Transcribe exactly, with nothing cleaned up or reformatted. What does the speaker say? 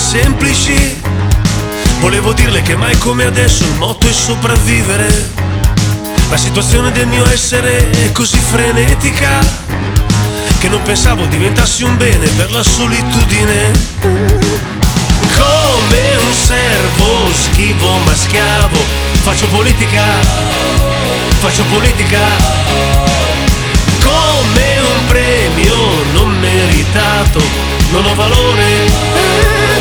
semplici. Volevo dirle che mai come adesso il motto è sopravvivere. La situazione del mio essere è così frenetica che non pensavo diventassi un bene per la solitudine. Come un servo schivo ma schiavo, faccio politica, faccio politica. Come un premio non meritato, non ho valore,